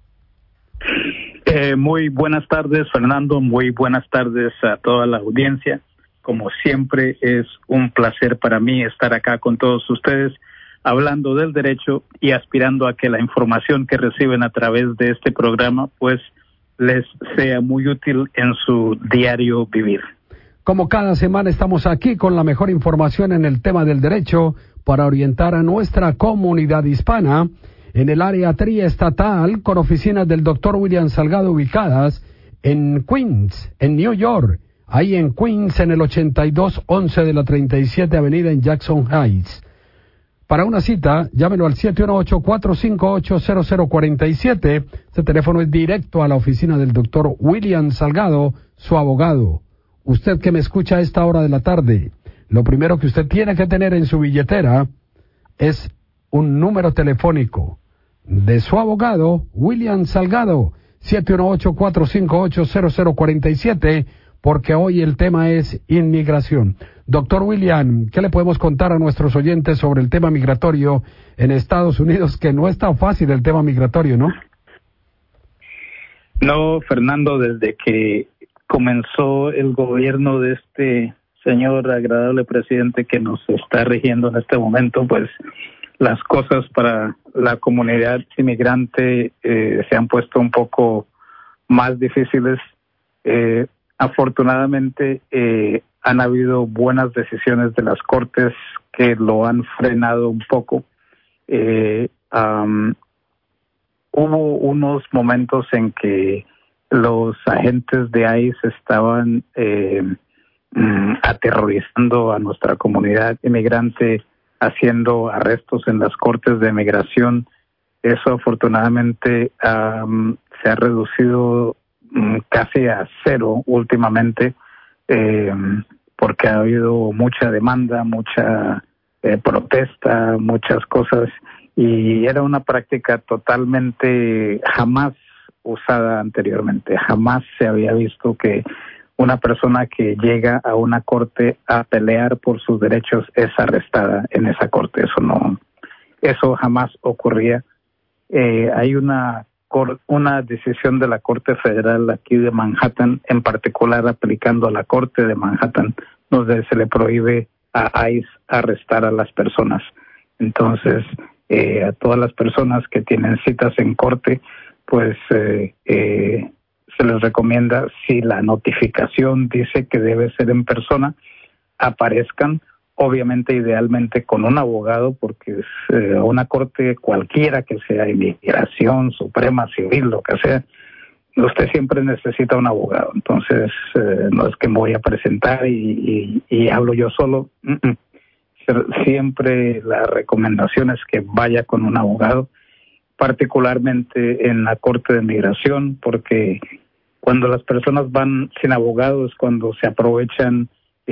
Muy buenas tardes, Fernando, muy buenas tardes a toda la audiencia. Como siempre, es un placer para mí estar acá con todos ustedes, hablando del derecho y aspirando a que la información que reciben a través de este programa, pues, les sea muy útil en su diario vivir. Como cada semana estamos aquí con la mejor información en el tema del derecho para orientar a nuestra comunidad hispana en el área triestatal, con oficinas del doctor William Salgado ubicadas en Queens, en New York, ahí en Queens, en el 8211 de la 37 Avenida en Jackson Heights. Para una cita, llámelo al 718-458-0047. Este teléfono es directo a la oficina del doctor William Salgado, su abogado. Usted que me escucha a esta hora de la tarde, lo primero que usted tiene que tener en su billetera es un número telefónico de su abogado, William Salgado, 718-458-0047, porque hoy el tema es inmigración. Doctor William, ¿qué le podemos contar a nuestros oyentes sobre el tema migratorio en Estados Unidos? Que no es tan fácil el tema migratorio, ¿no? No, Fernando, desde que comenzó el gobierno de este señor agradable presidente que nos está rigiendo en este momento, pues las cosas para la comunidad inmigrante se han puesto un poco más difíciles. Afortunadamente han habido buenas decisiones de las cortes que lo han frenado un poco. Hubo unos momentos en que los agentes de ICE estaban aterrorizando a nuestra comunidad inmigrante, haciendo arrestos en las cortes de migración. Eso afortunadamente se ha reducido casi a cero últimamente, porque ha habido mucha demanda, mucha protesta, muchas cosas, y era una práctica totalmente jamás usada anteriormente. Jamás se había visto que una persona que llega a una corte a pelear por sus derechos es arrestada en esa corte. Eso jamás ocurría. Hay una decisión de la Corte Federal aquí de Manhattan, en particular aplicando a la Corte de Manhattan, donde se le prohíbe a ICE arrestar a las personas. Entonces, a todas las personas que tienen citas en corte, pues se les recomienda, si la notificación dice que debe ser en persona, aparezcan, obviamente idealmente con un abogado, porque una corte cualquiera que sea, inmigración, suprema, civil, lo que sea, usted siempre necesita un abogado. Entonces, no es que me voy a presentar y hablo yo solo. Siempre la recomendación es que vaya con un abogado, particularmente en la Corte de Migración, porque cuando las personas van sin abogado es cuando se aprovechan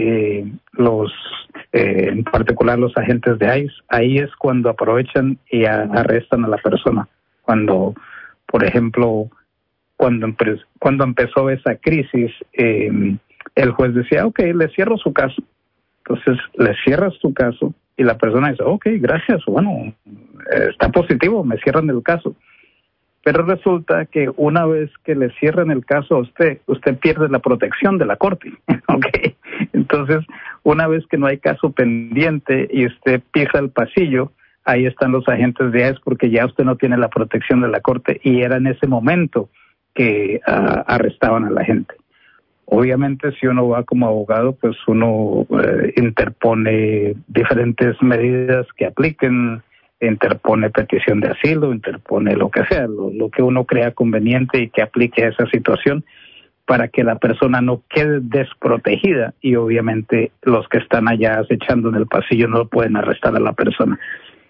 en particular los agentes de ICE. Ahí es cuando aprovechan y arrestan a la persona. Cuando, por ejemplo, cuando empezó esa crisis, el juez decía, ok, le cierro su caso. Entonces, le cierras tu caso y la persona dice, ok, gracias, bueno, está positivo, me cierran el caso. Pero resulta que una vez que le cierran el caso a usted pierde la protección de la corte. Okay. Entonces, una vez que no hay caso pendiente y usted pisa el pasillo, ahí están los agentes de ICE, porque ya usted no tiene la protección de la corte, y era en ese momento que arrestaban a la gente. Obviamente, si uno va como abogado, pues uno interpone diferentes medidas que apliquen, interpone petición de asilo, interpone lo que sea, lo que uno crea conveniente y que aplique a esa situación. para que la persona no quede desprotegida, y obviamente los que están allá acechando en el pasillo no pueden arrestar a la persona.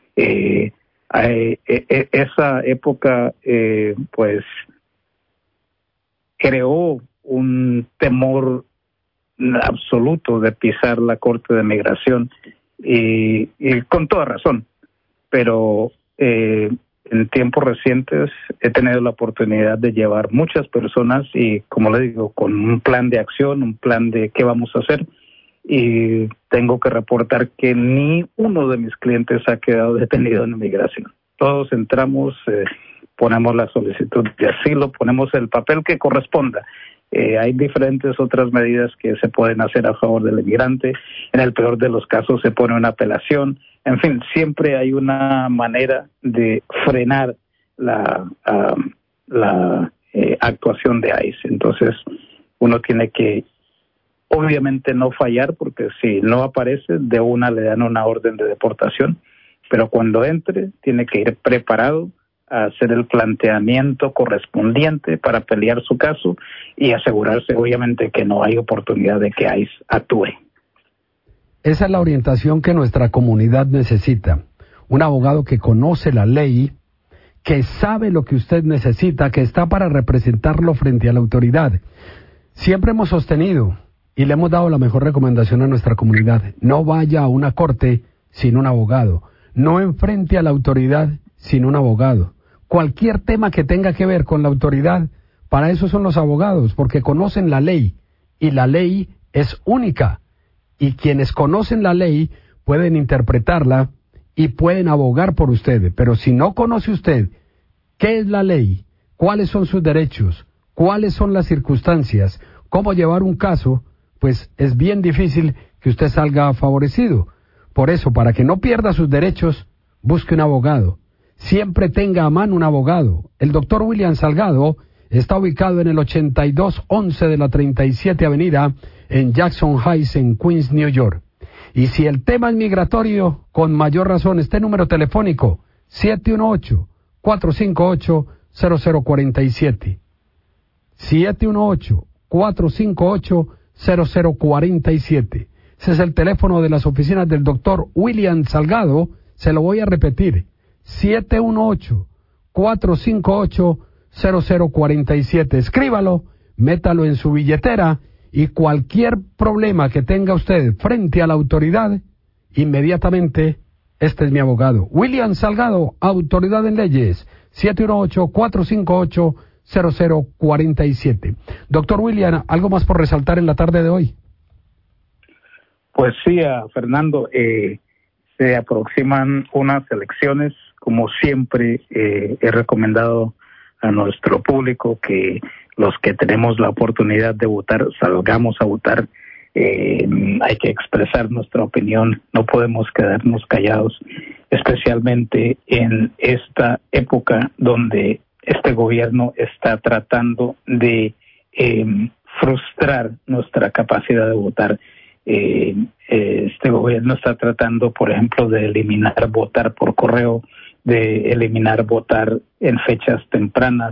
Esa época pues creó un temor absoluto de pisar la Corte de Migración, y con toda razón, pero en tiempos recientes he tenido la oportunidad de llevar muchas personas, y como le digo, con un plan de acción, un plan de qué vamos a hacer, y tengo que reportar que ni uno de mis clientes ha quedado detenido en migración. Todos entramos, ponemos la solicitud de asilo, ponemos el papel que corresponda. Hay diferentes otras medidas que se pueden hacer a favor del inmigrante. En el peor de los casos se pone una apelación. En fin, siempre hay una manera de frenar la actuación de ICE. Entonces, uno tiene que obviamente no fallar, porque si no aparece, de una le dan una orden de deportación, pero cuando entre tiene que ir preparado a hacer el planteamiento correspondiente para pelear su caso y asegurarse obviamente que no hay oportunidad de que ICE actúe. Esa es la orientación que nuestra comunidad necesita. Un abogado que conoce la ley, que sabe lo que usted necesita, que está para representarlo frente a la autoridad. Siempre hemos sostenido y le hemos dado la mejor recomendación a nuestra comunidad: no vaya a una corte sin un abogado, no enfrente a la autoridad sin un abogado. Cualquier tema que tenga que ver con la autoridad, para eso son los abogados, porque conocen la ley, y la ley es única, y quienes conocen la ley pueden interpretarla y pueden abogar por usted. Pero si no conoce usted qué es la ley, cuáles son sus derechos, cuáles son las circunstancias, cómo llevar un caso, pues es bien difícil que usted salga favorecido. Por eso, para que no pierda sus derechos, busque un abogado. Siempre tenga a mano un abogado. El doctor William Salgado está ubicado en el 8211 de la 37 Avenida en Jackson Heights, en Queens, New York. Y si el tema es migratorio, con mayor razón, este número telefónico, 718-458-0047. 718-458-0047. Ese es el teléfono de las oficinas del doctor William Salgado. Se lo voy a repetir: 718-458-0047. Escríbalo, métalo en su billetera, y cualquier problema que tenga usted frente a la autoridad, inmediatamente, este es mi abogado. William Salgado, autoridad en leyes, 718-458-0047. Doctor William, ¿algo más por resaltar en la tarde de hoy? Pues sí, Fernando, se aproximan unas elecciones. Como siempre, he recomendado a nuestro público que los que tenemos la oportunidad de votar, salgamos a votar. Hay que expresar nuestra opinión, no podemos quedarnos callados, especialmente en esta época donde este gobierno está tratando de frustrar nuestra capacidad de votar. Este gobierno está tratando, por ejemplo, de eliminar votar por correo, de eliminar votar en fechas tempranas.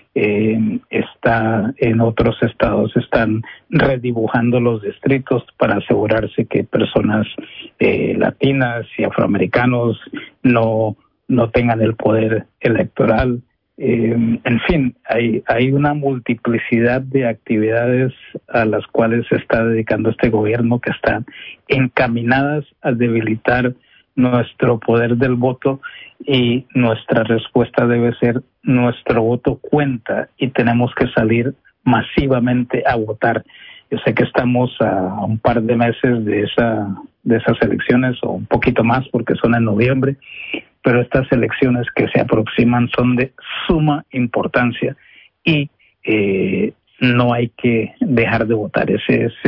Está en otros estados, están redibujando los distritos para asegurarse que personas latinas y afroamericanos no tengan el poder electoral. En fin, hay una multiplicidad de actividades a las cuales se está dedicando este gobierno, que están encaminadas a debilitar nuestro poder del voto, y nuestra respuesta debe ser: nuestro voto cuenta y tenemos que salir masivamente a votar. Yo sé que estamos a un par de meses de esas elecciones, o un poquito más porque son en noviembre, pero estas elecciones que se aproximan son de suma importancia, y no hay que dejar de votar. Ese es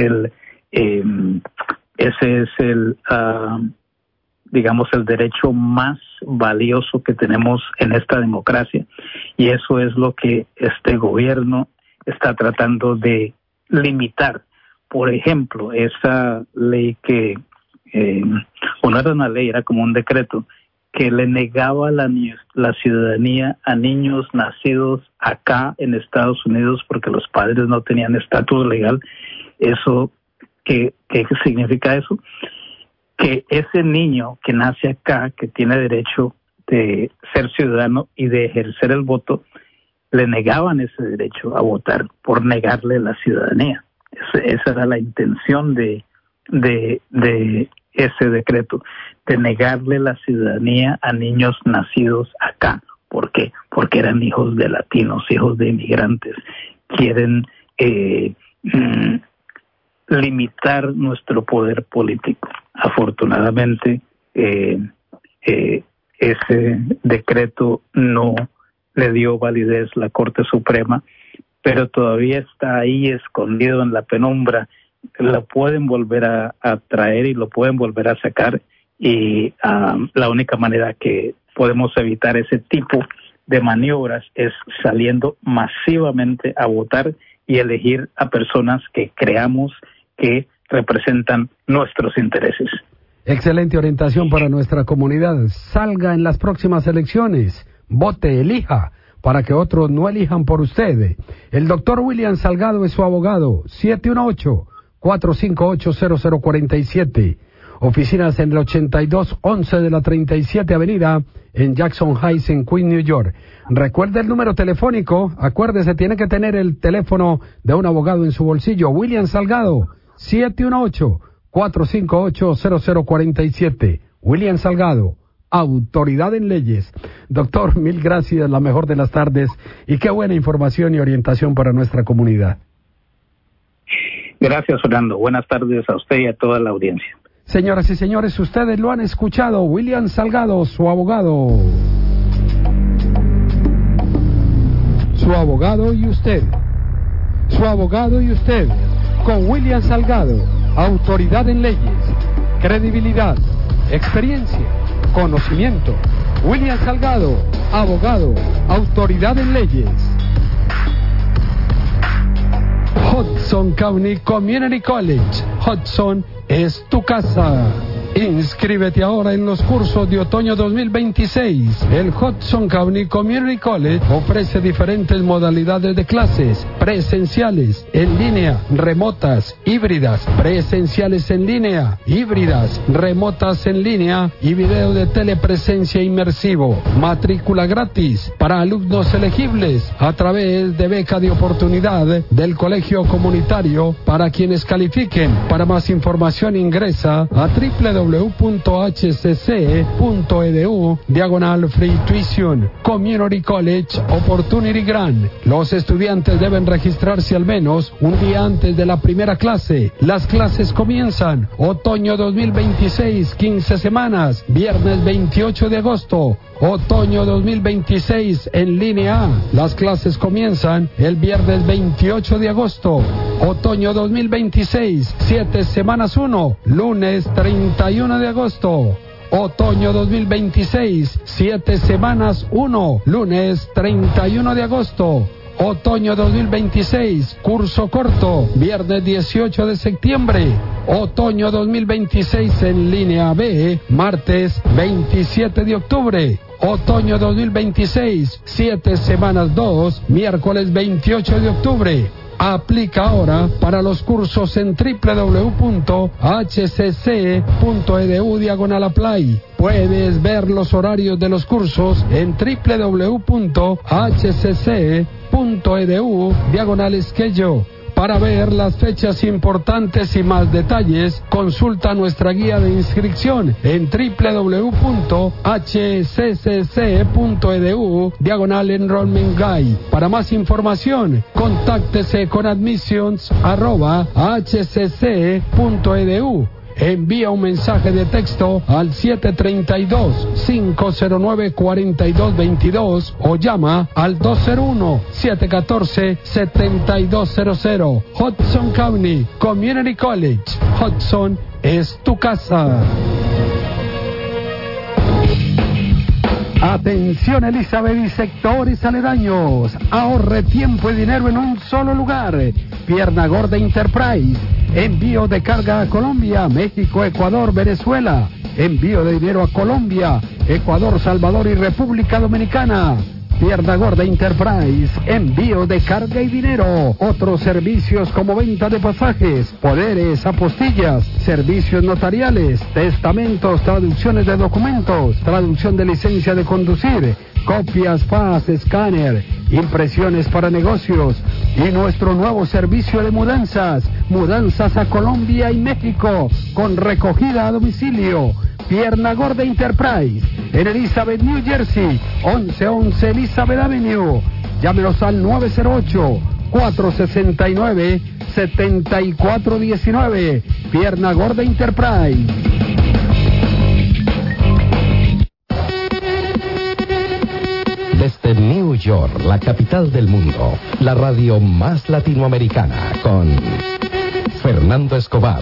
el digamos, el derecho más valioso que tenemos en esta democracia, y eso es lo que este gobierno está tratando de limitar. Por ejemplo, esa ley que, o no era una ley, era como un decreto, que le negaba la ciudadanía a niños nacidos acá en Estados Unidos porque los padres no tenían estatus legal. Eso, ¿qué significa eso? Que ese niño que nace acá, que tiene derecho de ser ciudadano y de ejercer el voto, le negaban ese derecho a votar por negarle la ciudadanía. Esa era la intención de ese decreto, de negarle la ciudadanía a niños nacidos acá. ¿Por qué? Porque eran hijos de latinos, hijos de inmigrantes. Quieren limitar nuestro poder político. Afortunadamente, ese decreto no le dio validez la Corte Suprema, pero todavía está ahí escondido en la penumbra. Lo pueden volver a traer y lo pueden volver a sacar, y la única manera que podemos evitar ese tipo de maniobras es saliendo masivamente a votar y elegir a personas que creamos que representan nuestros intereses. Excelente orientación para nuestra comunidad. Salga en las próximas elecciones, vote, elija, para que otros no elijan por usted. El doctor William Salgado es su abogado. 718-458-0047. Oficinas en el 8211 de la 37 Avenida en Jackson Heights, en Queens, New York. Recuerde el número telefónico. Acuérdese, tiene que tener el teléfono de un abogado en su bolsillo. William Salgado, 718-458-0047. William Salgado, autoridad en leyes. Doctor, mil gracias, la mejor de las tardes, y qué buena información y orientación para nuestra comunidad. Gracias, Fernando. Buenas tardes a usted y a toda la audiencia. Señoras y señores, ustedes lo han escuchado. William Salgado, su abogado. Su abogado y usted. Su abogado y usted. Con William Salgado, autoridad en leyes, credibilidad, experiencia, conocimiento. William Salgado, abogado, autoridad en leyes. Hudson County Community College. Hudson es tu casa. Inscríbete ahora en los cursos de otoño 2026. El Hudson County Community College ofrece diferentes modalidades de clases: presenciales, en línea, remotas, híbridas, presenciales en línea, híbridas, remotas en línea y video de telepresencia inmersivo. Matrícula gratis para alumnos elegibles a través de beca de oportunidad del Colegio Comunitario para quienes califiquen. Para más información ingresa a www.hcc.edu/free tuition. Community College Opportunity Grant. Los estudiantes deben registrarse al menos un día antes de la primera clase. Las clases comienzan otoño 2026, 15 semanas, viernes 28 de agosto. Otoño 2026 en línea A. Las clases comienzan el viernes 28 de agosto. Otoño 2026, 7 semanas 1, lunes 31 de agosto. Otoño 2026, 7 semanas 1, lunes 31 de agosto. Otoño 2026, curso corto, viernes 18 de septiembre. Otoño 2026 en línea B, martes 27 de octubre. Otoño 2026, 7 semanas 2, miércoles 28 de octubre. Aplica ahora para los cursos en www.hcc.edu/apply. Puedes ver los horarios de los cursos en www.hcc.edu/schedule. Para ver las fechas importantes y más detalles, consulta nuestra guía de inscripción en www.hccc.edu/enrollment guide. Para más información, contáctese con admissions@hcc.edu. Envía un mensaje de texto al 732-509-4222 o llama al 201-714-7200. Hudson County Community College. Hudson es tu casa. Atención, Elizabeth y sectores aledaños. Ahorre tiempo y dinero en un solo lugar. Pierna Gorda Enterprise. Envío de carga a Colombia, México, Ecuador, Venezuela. envío de dinero a Colombia, Ecuador, Salvador y República Dominicana. Pierna Gorda Enterprise, envío de carga y dinero. Otros servicios como venta de pasajes, poderes, apostillas, servicios notariales, testamentos, traducciones de documentos, traducción de licencia de conducir, copias, fax, escáner, impresiones para negocios y nuestro nuevo servicio de mudanzas a Colombia y México con recogida a domicilio. Pierna Gorda Enterprise en Elizabeth, New Jersey, 1111 Elizabeth Avenue. Llámenos al 908-469-7419. Pierna Gorda Enterprise. Desde New York, la capital del mundo, la radio más latinoamericana, con Fernando Escobar.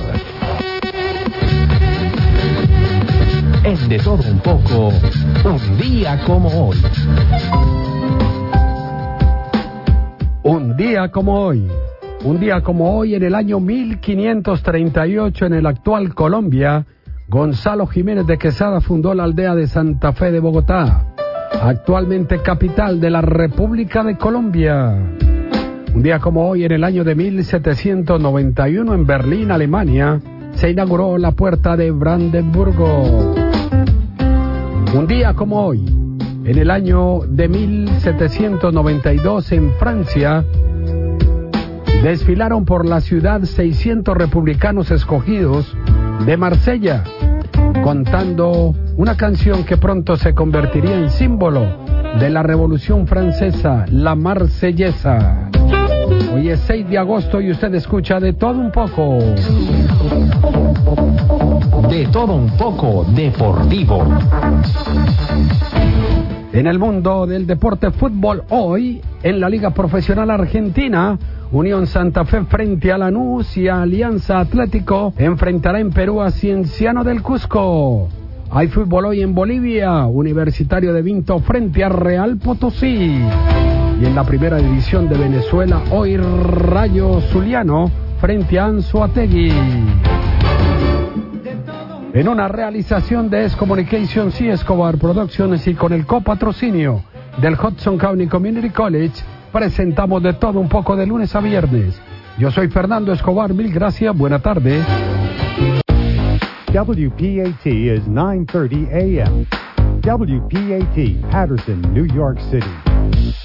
En De Todo Un Poco, un día como hoy. Un día como hoy. Un día como hoy, en el año 1538, en el actual Colombia, Gonzalo Jiménez de Quesada fundó la aldea de Santa Fe de Bogotá, actualmente capital de la República de Colombia. Un día como hoy, en el año de 1791, en Berlín, Alemania, se inauguró la Puerta de Brandenburgo. Un día como hoy, en el año de 1792, en Francia, desfilaron por la ciudad 600 republicanos escogidos de Marsella, contando una canción que pronto se convertiría en símbolo de la Revolución Francesa, la Marsellesa. Hoy es 6 de agosto y usted escucha De Todo Un Poco. De Todo Un Poco Deportivo. En el mundo del deporte fútbol, hoy, en la Liga Profesional Argentina, Unión Santa Fe frente a Lanús y Alianza Atlético enfrentará en Perú a Cienciano del Cusco. Hay fútbol hoy en Bolivia, Universitario de Vinto frente a Real Potosí. Y en la primera división de Venezuela, hoy Rayo Zuliano frente a Anzoátegui. En una realización de Communications y Escobar Productions y con el copatrocinio del Hudson County Community College, presentamos De Todo Un Poco de lunes a viernes. Yo soy Fernando Escobar, mil gracias, buena tarde. WPAT is 9:30 a.m. WPAT, Patterson, New York City.